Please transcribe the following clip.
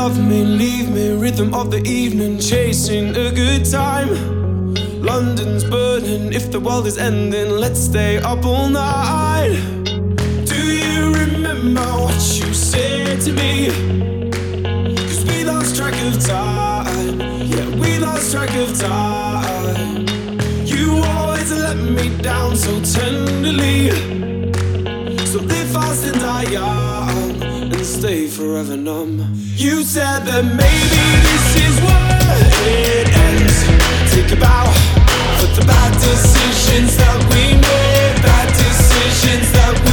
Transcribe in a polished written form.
love me, leave me, rhythm of the evening, chasing a good time. London's burning, if the world is ending, let's stay up all night. Do you remember what you said to me? 'Cause we lost track of time, yeah, we lost track of time. You always let me down so tenderly, so live fast and die young, and stay forever numb. You said that maybe this is where it ends. Take a bow for the bad decisions that we made, bad decisions that we